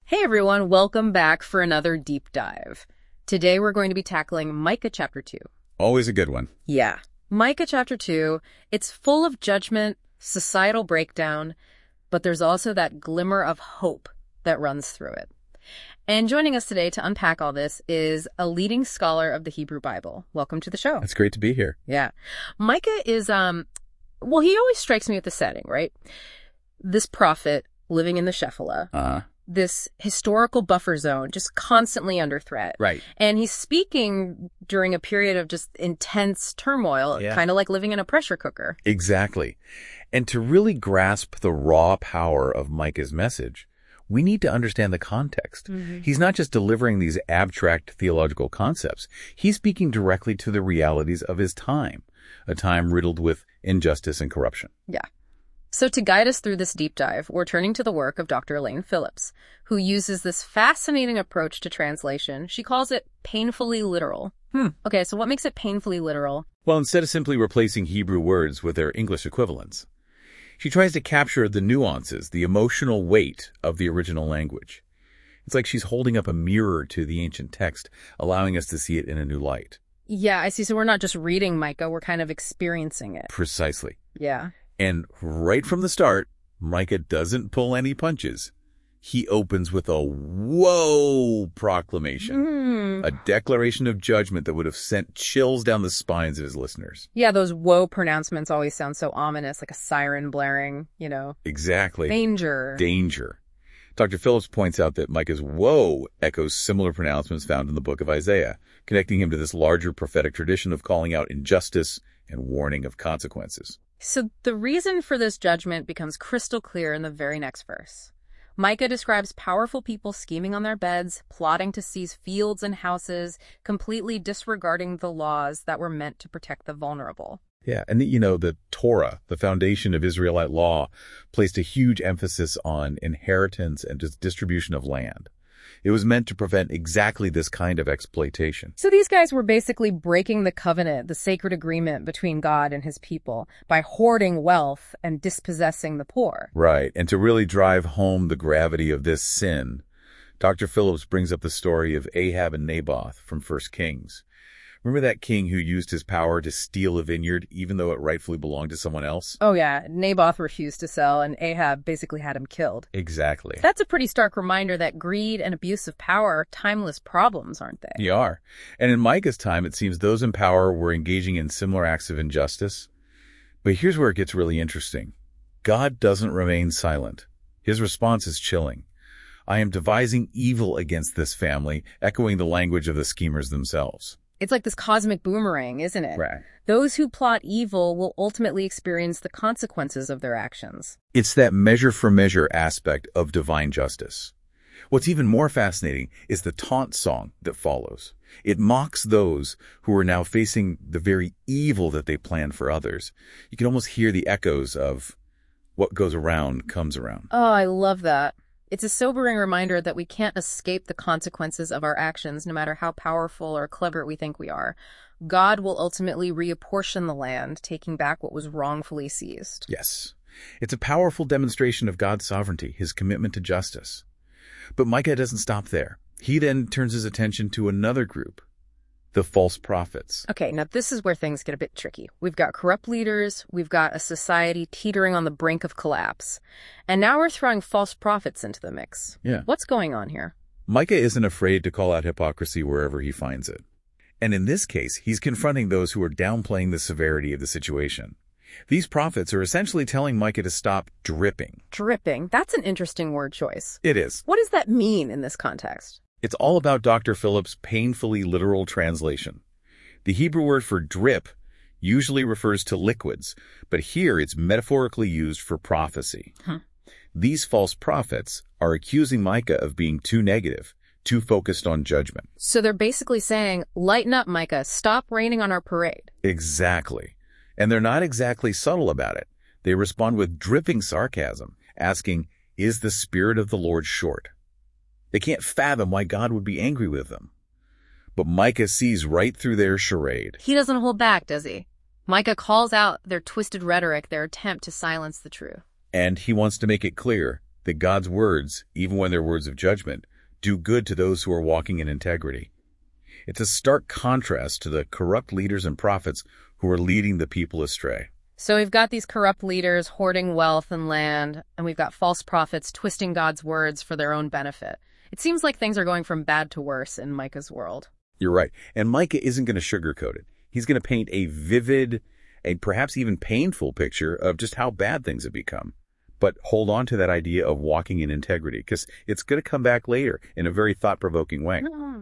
Hey everyone, welcome back for another deep dive. Today we're going to be tackling Micah chapter 2. Always a good one. Yeah. Micah chapter 2, it's full of judgment, societal breakdown, but there's also that glimmer of hope that runs through it. And joining us today to unpack all this is a leading scholar of the Hebrew Bible. Welcome to the show. It's great to be here. Yeah. Micah is, he always strikes me with the setting, right? This prophet living in the Shephelah. This historical buffer zone, just constantly under threat. Right. And he's speaking during a period of just intense turmoil, kind of like living in a pressure cooker. Exactly. And to really grasp the raw power of Micah's message, we need to understand the context. Mm-hmm. He's not just delivering these abstract theological concepts. He's speaking directly to the realities of his time, a time riddled with injustice and corruption. Yeah. So to guide us through this deep dive, we're turning to the work of Dr. Elaine Phillips, who uses this fascinating approach to translation. She calls it painfully literal. Okay, so what makes it painfully literal? Well, instead of simply replacing Hebrew words with their English equivalents, she tries to capture the nuances, the emotional weight of the original language. It's like she's holding up a mirror to the ancient text, allowing us to see it in a new light. Yeah, I see. So we're not just reading Micah, we're kind of experiencing it. Precisely. Yeah. And right from the start, Micah doesn't pull any punches. He opens with a whoa proclamation, a declaration of judgment that would have sent chills down the spines of his listeners. Yeah, those whoa pronouncements always sound so ominous, like a siren blaring, you know. Exactly. Danger. Danger. Dr. Phillips points out that Micah's whoa echoes similar pronouncements found in the book of Isaiah, connecting him to this larger prophetic tradition of calling out injustice and warning of consequences. So the reason for this judgment becomes crystal clear in the very next verse. Micah describes powerful people scheming on their beds, plotting to seize fields and houses, completely disregarding the laws that were meant to protect the vulnerable. Yeah, and the Torah, the foundation of Israelite law, placed a huge emphasis on inheritance and distribution of land. It was meant to prevent exactly this kind of exploitation. So these guys were basically breaking the covenant, the sacred agreement between God and his people, by hoarding wealth and dispossessing the poor. Right, and to really drive home the gravity of this sin, Dr. Phillips brings up the story of Ahab and Naboth from 1 Kings. Remember that king who used his power to steal a vineyard even though it rightfully belonged to someone else? Oh yeah, Naboth refused to sell and Ahab basically had him killed. Exactly. That's a pretty stark reminder that greed and abuse of power are timeless problems, aren't they? They are. And in Micah's time, it seems those in power were engaging in similar acts of injustice. But here's where it gets really interesting. God doesn't remain silent. His response is chilling. I am devising evil against this family, echoing the language of the schemers themselves. It's like this cosmic boomerang, isn't it? Right. Those who plot evil will ultimately experience the consequences of their actions. It's that measure for measure aspect of divine justice. What's even more fascinating is the taunt song that follows. It mocks those who are now facing the very evil that they planned for others. You can almost hear the echoes of what goes around comes around. Oh, I love that. It's a sobering reminder that we can't escape the consequences of our actions, no matter how powerful or clever we think we are. God will ultimately reapportion the land, taking back what was wrongfully seized. Yes. It's a powerful demonstration of God's sovereignty, his commitment to justice. But Micah doesn't stop there. He then turns his attention to another group, the false prophets. Okay, now this is where things get a bit tricky. We've got corrupt leaders, we've got a society teetering on the brink of collapse, and now we're throwing false prophets into the mix. Yeah. What's going on here? Micah isn't afraid to call out hypocrisy wherever he finds it. And in this case, he's confronting those who are downplaying the severity of the situation. These prophets are essentially telling Micah to stop dripping. Dripping? That's an interesting word choice. It is. What does that mean in this context? It's all about Dr. Phillips' painfully literal translation. The Hebrew word for drip usually refers to liquids, but here it's metaphorically used for prophecy. These false prophets are accusing Micah of being too negative, too focused on judgment. So they're basically saying, lighten up, Micah, stop raining on our parade. Exactly. And they're not exactly subtle about it. They respond with dripping sarcasm, asking, is the Spirit of the Lord short? They can't fathom why God would be angry with them. But Micah sees right through their charade. He doesn't hold back, does he? Micah calls out their twisted rhetoric, their attempt to silence the truth. And he wants to make it clear that God's words, even when they're words of judgment, do good to those who are walking in integrity. It's a stark contrast to the corrupt leaders and prophets who are leading the people astray. So we've got these corrupt leaders hoarding wealth and land, and we've got false prophets twisting God's words for their own benefit. It seems like things are going from bad to worse in Micah's world. You're right. And Micah isn't going to sugarcoat it. He's going to paint a vivid, a perhaps even painful picture of just how bad things have become. But hold on to that idea of walking in integrity, because it's going to come back later in a very thought-provoking way.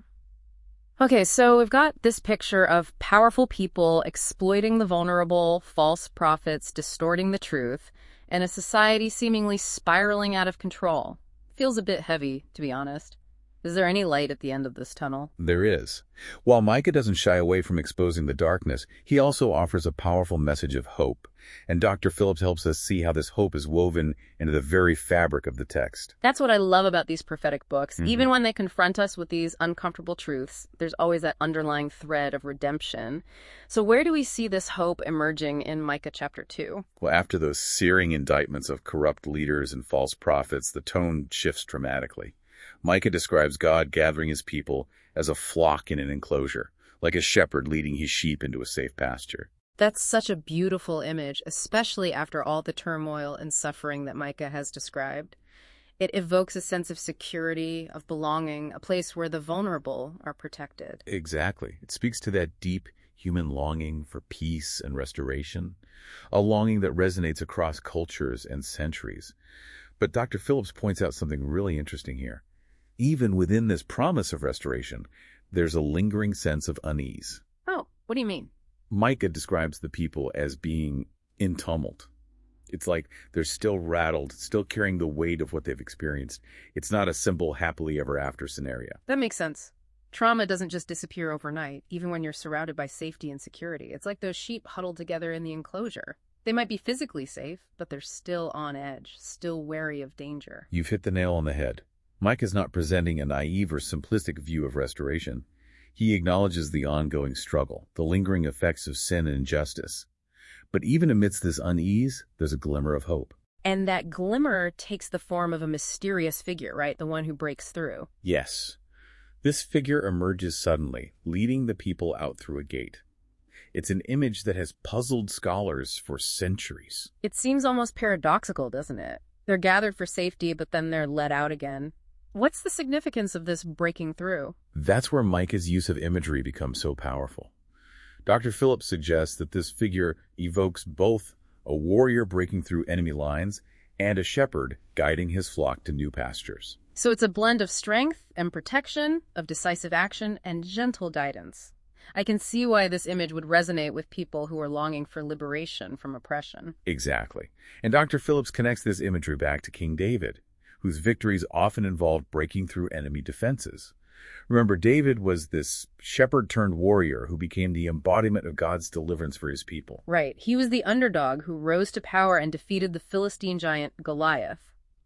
Okay, so we've got this picture of powerful people exploiting the vulnerable, false prophets distorting the truth, and a society seemingly spiraling out of control. Feels a bit heavy, to be honest. Is there any light at the end of this tunnel? There is. While Micah doesn't shy away from exposing the darkness, he also offers a powerful message of hope. And Dr. Phillips helps us see how this hope is woven into the very fabric of the text. That's what I love about these prophetic books. Even when they confront us with these uncomfortable truths, there's always that underlying thread of redemption. So where do we see this hope emerging in Micah chapter 2? Well, after those searing indictments of corrupt leaders and false prophets, the tone shifts dramatically. Micah describes God gathering his people as a flock in an enclosure, like a shepherd leading his sheep into a safe pasture. That's such a beautiful image, especially after all the turmoil and suffering that Micah has described. It evokes a sense of security, of belonging, a place where the vulnerable are protected. Exactly. It speaks to that deep human longing for peace and restoration, a longing that resonates across cultures and centuries. But Dr. Phillips points out something really interesting here. Even within this promise of restoration, there's a lingering sense of unease. Oh, what do you mean? Micah describes the people as being in tumult. It's like they're still rattled, still carrying the weight of what they've experienced. It's not a simple happily ever after scenario. That makes sense. Trauma doesn't just disappear overnight, even when you're surrounded by safety and security. It's like those sheep huddled together in the enclosure. They might be physically safe, but they're still on edge, still wary of danger. You've hit the nail on the head. Micah is not presenting a naive or simplistic view of restoration. He acknowledges the ongoing struggle, the lingering effects of sin and injustice. But even amidst this unease, there's a glimmer of hope. And that glimmer takes the form of a mysterious figure, right? The one who breaks through. Yes. This figure emerges suddenly, leading the people out through a gate. It's an image that has puzzled scholars for centuries. It seems almost paradoxical, doesn't it? They're gathered for safety, but then they're let out again. What's the significance of this breaking through? That's where Micah's use of imagery becomes so powerful. Dr. Phillips suggests that this figure evokes both a warrior breaking through enemy lines and a shepherd guiding his flock to new pastures. So it's a blend of strength and protection, of decisive action and gentle guidance. I can see why this image would resonate with people who are longing for liberation from oppression. Exactly. And Dr. Phillips connects this imagery back to King David, whose victories often involved breaking through enemy defenses. Remember, David was this shepherd-turned-warrior who became the embodiment of God's deliverance for his people. Right. He was the underdog who rose to power and defeated the Philistine giant Goliath.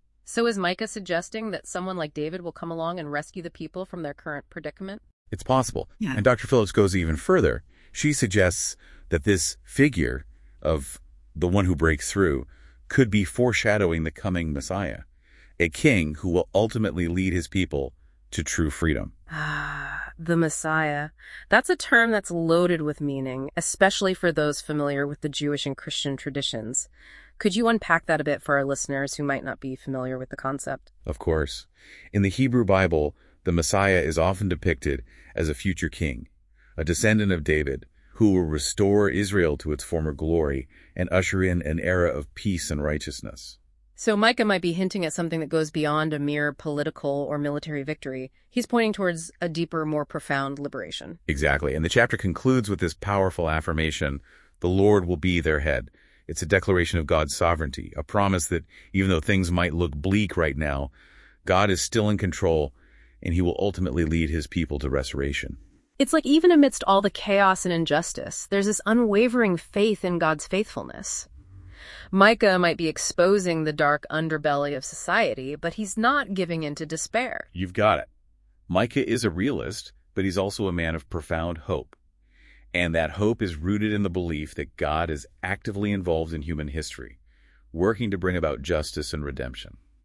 So is Micah suggesting that someone like David will come along and rescue the people from their current predicament? It's possible. Yeah. And Dr. Phillips goes even further. She suggests that this figure of the one who breaks through could be foreshadowing the coming Messiah, a king who will ultimately lead his people to true freedom. The Messiah. That's a term that's loaded with meaning, especially for those familiar with the Jewish and Christian traditions. Could you unpack that a bit for our listeners who might not be familiar with the concept? Of course. In the Hebrew Bible, the Messiah is often depicted as a future king, a descendant of David, who will restore Israel to its former glory and usher in an era of peace and righteousness. So Micah might be hinting at something that goes beyond a mere political or military victory. He's pointing towards a deeper, more profound liberation. Exactly. And the chapter concludes with this powerful affirmation, the Lord will be their head. It's a declaration of God's sovereignty, a promise that even though things might look bleak right now, God is still in control, and he will ultimately lead his people to restoration. It's like even amidst all the chaos and injustice, there's this unwavering faith in God's faithfulness. Micah might be exposing the dark underbelly of society, but he's not giving in to despair. You've got it. Micah is a realist, but he's also a man of profound hope. And that hope is rooted in the belief that God is actively involved in human history, working to bring about justice and redemption.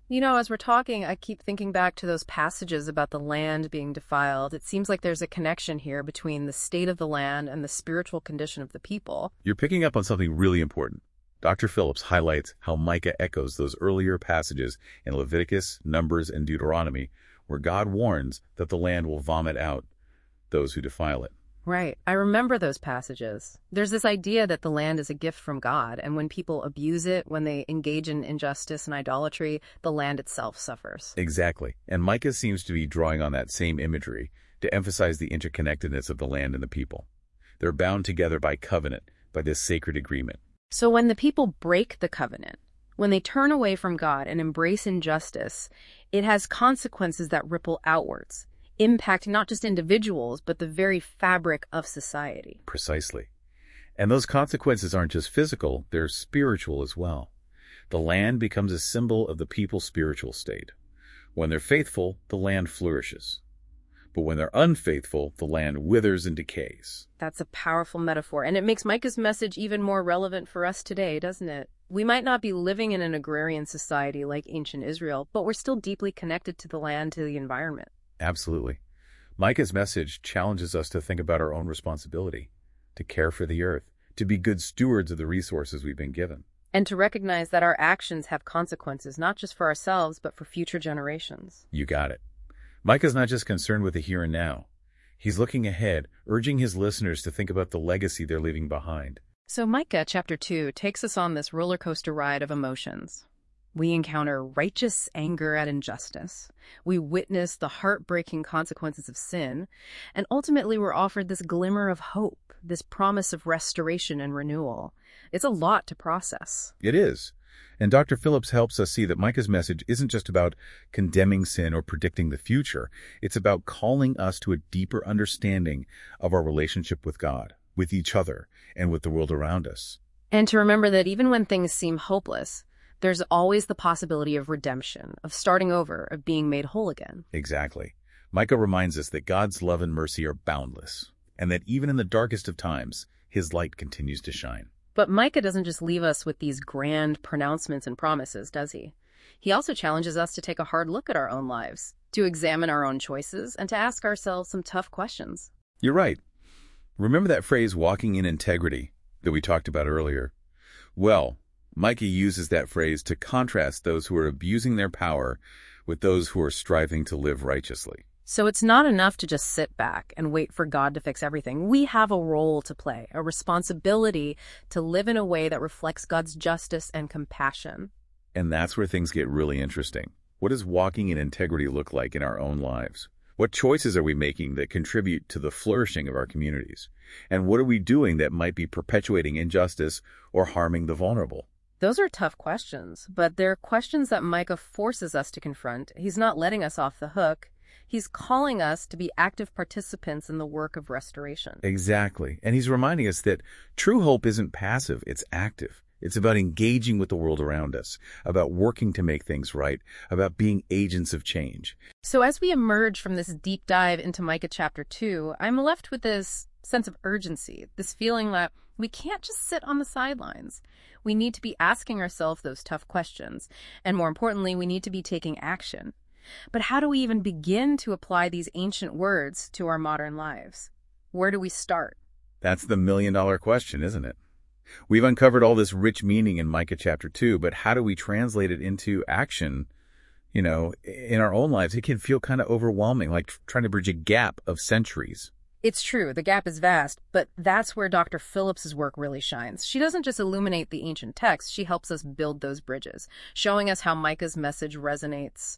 You know, as we're talking, I keep thinking back to those passages about the land being defiled. It seems like there's a connection here between the state of the land and the spiritual condition of the people. You're picking up on something really important. Dr. Phillips highlights how Micah echoes those earlier passages in Leviticus, Numbers, and Deuteronomy, where God warns that the land will vomit out those who defile it. Right. I remember those passages. There's this idea that the land is a gift from God, and when people abuse it, when they engage in injustice and idolatry, the land itself suffers. Exactly. And Micah seems to be drawing on that same imagery to emphasize the interconnectedness of the land and the people. They're bound together by covenant, by this sacred agreement. So when the people break the covenant, when they turn away from God and embrace injustice, it has consequences that ripple outwards, impacting not just individuals, but the very fabric of society. Precisely. And those consequences aren't just physical, they're spiritual as well. The land becomes a symbol of the people's spiritual state. When they're faithful, the land flourishes. But when they're unfaithful, the land withers and decays. That's a powerful metaphor, and it makes Micah's message even more relevant for us today, doesn't it? We might not be living in an agrarian society like ancient Israel, but we're still deeply connected to the land, to the environment. Absolutely. Micah's message challenges us to think about our own responsibility, to care for the earth, to be good stewards of the resources we've been given. And to recognize that our actions have consequences, not just for ourselves, but for future generations. You got it. Micah's not just concerned with the here and now. He's looking ahead, urging his listeners to think about the legacy they're leaving behind. So Micah chapter 2 takes us on this roller coaster ride of emotions. We encounter righteous anger at injustice. We witness the heartbreaking consequences of sin. And ultimately, we're offered this glimmer of hope, this promise of restoration and renewal. It's a lot to process. It is. And Dr. Phillips helps us see that Micah's message isn't just about condemning sin or predicting the future. It's about calling us to a deeper understanding of our relationship with God, with each other, and with the world around us. And to remember that even when things seem hopeless, there's always the possibility of redemption, of starting over, of being made whole again. Exactly. Micah reminds us that God's love and mercy are boundless, and that even in the darkest of times, his light continues to shine. But Micah doesn't just leave us with these grand pronouncements and promises, does he? He also challenges us to take a hard look at our own lives, to examine our own choices, and to ask ourselves some tough questions. You're right. Remember that phrase, walking in integrity, that we talked about earlier? Well, Micah uses that phrase to contrast those who are abusing their power with those who are striving to live righteously. So it's not enough to just sit back and wait for God to fix everything. We have a role to play, a responsibility to live in a way that reflects God's justice and compassion. And that's where things get really interesting. What does walking in integrity look like in our own lives? What choices are we making that contribute to the flourishing of our communities? And what are we doing that might be perpetuating injustice or harming the vulnerable? Those are tough questions, but they're questions that Micah forces us to confront. He's not letting us off the hook. He's calling us to be active participants in the work of restoration. Exactly. And he's reminding us that true hope isn't passive, it's active. It's about engaging with the world around us, about working to make things right, about being agents of change. So as we emerge from this deep dive into Micah chapter 2, I'm left with this sense of urgency, this feeling that we can't just sit on the sidelines. We need to be asking ourselves those tough questions. And more importantly, we need to be taking action. But how do we even begin to apply these ancient words to our modern lives? Where do we start? That's the million-dollar question, isn't it? We've uncovered all this rich meaning in Micah chapter 2, but how do we translate it into action, in our own lives? It can feel kind of overwhelming, like trying to bridge a gap of centuries. It's true, the gap is vast, but that's where Dr. Phillips's work really shines. She doesn't just illuminate the ancient text, she helps us build those bridges, showing us how Micah's message resonates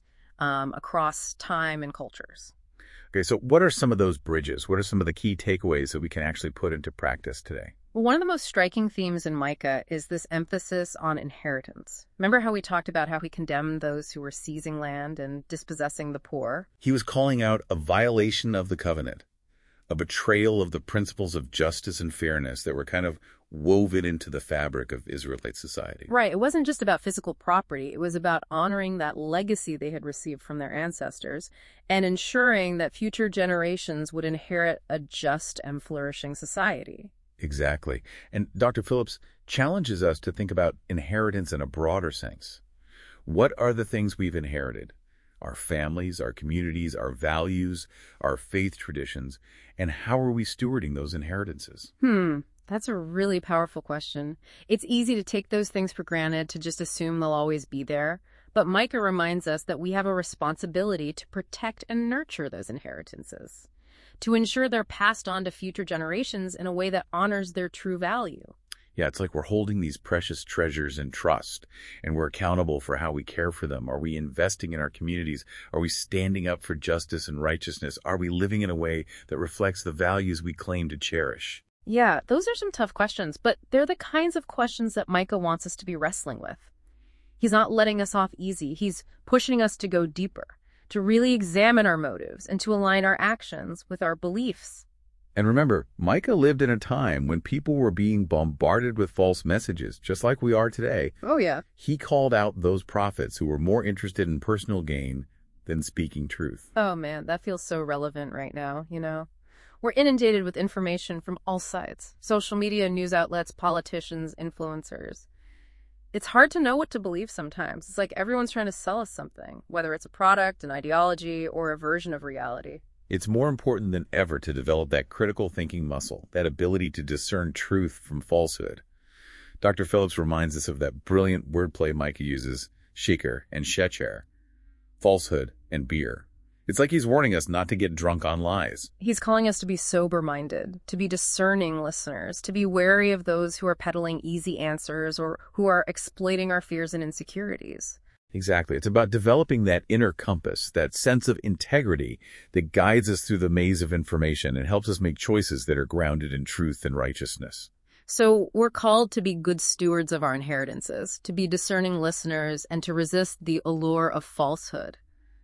across time and cultures. Okay, so what are some of those bridges? What are some of the key takeaways that we can actually put into practice today? Well, one of the most striking themes in Micah is this emphasis on inheritance. Remember how we talked about how he condemned those who were seizing land and dispossessing the poor? He was calling out a violation of the covenant, a betrayal of the principles of justice and fairness that were kind of woven into the fabric of Israelite society. Right. It wasn't just about physical property. It was about honoring that legacy they had received from their ancestors and ensuring that future generations would inherit a just and flourishing society. Exactly. And Dr. Phillips challenges us to think about inheritance in a broader sense. What are the things we've inherited? Our families, our communities, our values, our faith traditions, and how are we stewarding those inheritances? That's a really powerful question. It's easy to take those things for granted, to just assume they'll always be there. But Micah reminds us that we have a responsibility to protect and nurture those inheritances, to ensure they're passed on to future generations in a way that honors their true value. Yeah, it's like we're holding these precious treasures in trust, and we're accountable for how we care for them. Are we investing in our communities? Are we standing up for justice and righteousness? Are we living in a way that reflects the values we claim to cherish? Yeah, those are some tough questions, but they're the kinds of questions that Micah wants us to be wrestling with. He's not letting us off easy. He's pushing us to go deeper, to really examine our motives and to align our actions with our beliefs. And remember, Micah lived in a time when people were being bombarded with false messages, just like we are today. Oh, yeah. He called out those prophets who were more interested in personal gain than speaking truth. Oh, man, that feels so relevant right now, We're inundated with information from all sides: social media, news outlets, politicians, influencers. It's hard to know what to believe sometimes. It's like everyone's trying to sell us something, whether it's a product, an ideology, or a version of reality. It's more important than ever to develop that critical thinking muscle, that ability to discern truth from falsehood. Dr. Phillips reminds us of that brilliant wordplay Micah uses: shikar and shecher, falsehood and beer. It's like he's warning us not to get drunk on lies. He's calling us to be sober-minded, to be discerning listeners, to be wary of those who are peddling easy answers or who are exploiting our fears and insecurities. Exactly. It's about developing that inner compass, that sense of integrity that guides us through the maze of information and helps us make choices that are grounded in truth and righteousness. So we're called to be good stewards of our inheritances, to be discerning listeners, and to resist the allure of falsehood.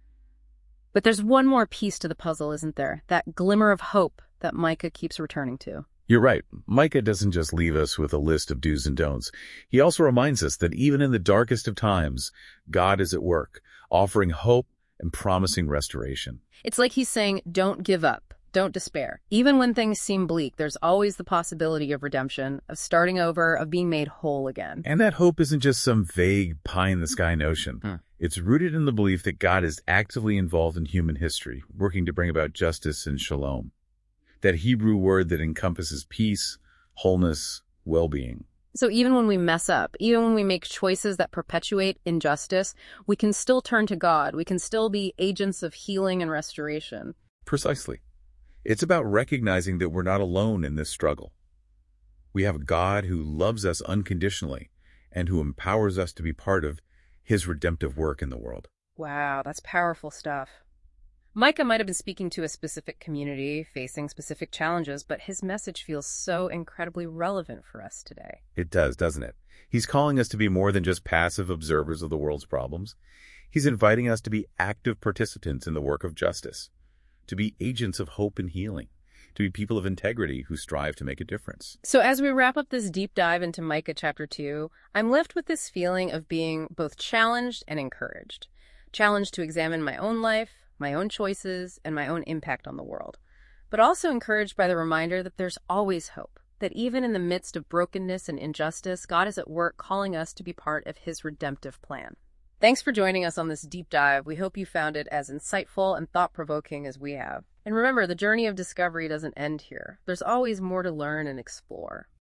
But there's one more piece to the puzzle, isn't there? That glimmer of hope that Micah keeps returning to. You're right. Micah doesn't just leave us with a list of do's and don'ts. He also reminds us that even in the darkest of times, God is at work, offering hope and promising restoration. It's like he's saying, don't give up, don't despair. Even when things seem bleak, there's always the possibility of redemption, of starting over, of being made whole again. And that hope isn't just some vague pie-in-the-sky notion. It's rooted in the belief that God is actively involved in human history, working to bring about justice and shalom. That Hebrew word that encompasses peace, wholeness, well-being. So even when we mess up, even when we make choices that perpetuate injustice, we can still turn to God. We can still be agents of healing and restoration. Precisely. It's about recognizing that we're not alone in this struggle. We have a God who loves us unconditionally and who empowers us to be part of his redemptive work in the world. Wow, that's powerful stuff. Micah might have been speaking to a specific community facing specific challenges, but his message feels so incredibly relevant for us today. It does, doesn't it? He's calling us to be more than just passive observers of the world's problems. He's inviting us to be active participants in the work of justice, to be agents of hope and healing, to be people of integrity who strive to make a difference. So as we wrap up this deep dive into Micah chapter 2, I'm left with this feeling of being both challenged and encouraged. Challenged to examine my own life, my own choices, and my own impact on the world. But also encouraged by the reminder that there's always hope, that even in the midst of brokenness and injustice, God is at work calling us to be part of his redemptive plan. Thanks for joining us on this deep dive. We hope you found it as insightful and thought-provoking as we have. And remember, the journey of discovery doesn't end here. There's always more to learn and explore.